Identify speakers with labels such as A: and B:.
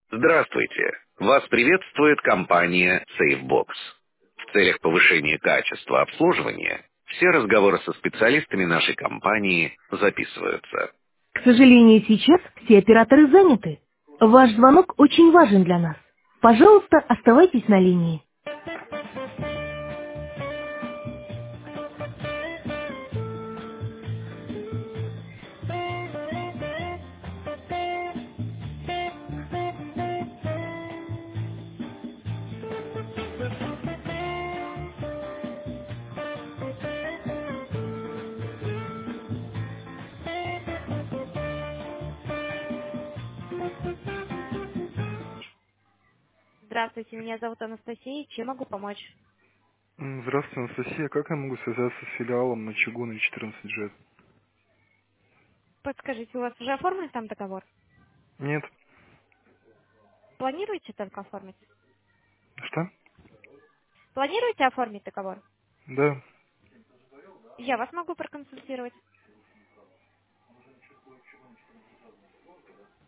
A: Здравствуйте! Вас приветствует компания SafeBox. В целях повышения качества обслуживания все разговоры со специалистами нашей компании записываются.
B: К сожалению, сейчас все операторы заняты. Ваш звонок очень важен для нас. Пожалуйста, оставайтесь на линии. Здравствуйте, меня зовут Анастасия. Чем могу помочь?
C: Здравствуйте, Анастасия. Как я могу связаться с филиалом на Чугунной 14G?
B: Подскажите, у вас уже оформлен там договор?
C: Нет.
B: Планируете только оформить?
C: Что?
B: Планируете оформить договор?
C: Да.
B: Я вас могу проконсультировать.